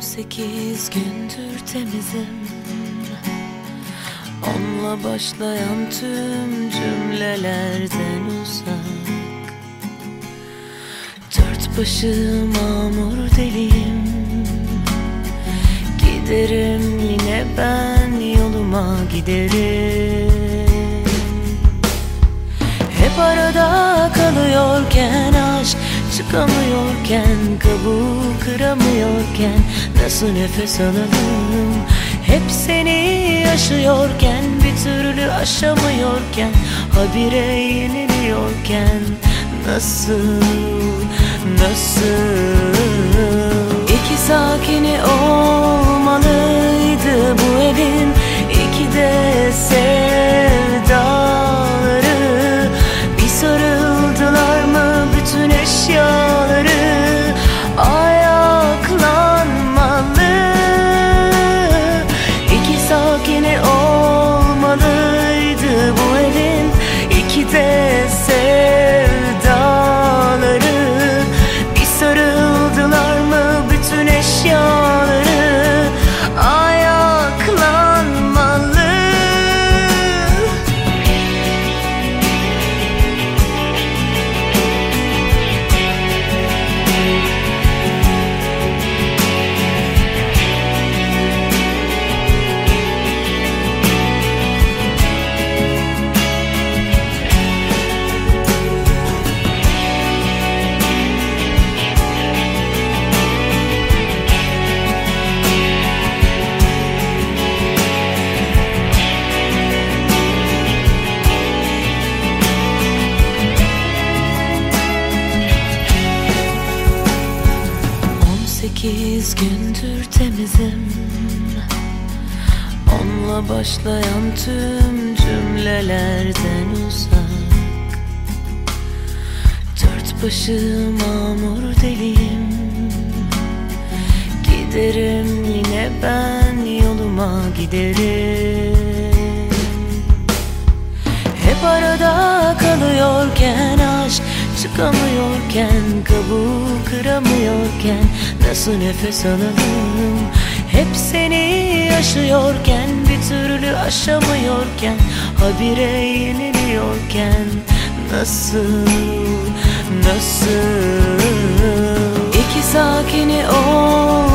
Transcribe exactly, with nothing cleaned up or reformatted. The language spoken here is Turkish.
sekiz gündür temizim, onla başlayan tüm cümlelerden uzak. Dört başı mamur deliyim, giderim yine ben yoluma giderim. Hep arada kalıyorken aşk, çıkamıyorken, kabuğu kıramıyorken nasıl nefes alalım? Hep seni yaşıyorken, bir türlü aşamıyorken, habire yeniliyorken nasıl, nasıl? İki sakini olmalıydı bu evin, iki de sevdaları. Bir sarıldılar mı bütün eşyaları? Ayaklanmalı. İki sakini olmalıydı bu evin, iki de sevdaları. Bir sarıldılar mı bütün eşyaları? Ayaklanmalı. Sekiz gündür temizim, onla başlayan tüm cümlelerden uzak. Dört başı mamur deliyim, giderim yine ben yoluma giderim. Hep arada kalıyorken aşk, çıkamıyorken, kabuğu kıramıyorken nasıl nefes alalım? Hep seni yaşıyorken, bir türlü aşamıyorken, habire yeniliyorken nasıl, nasıl? İki sakini ol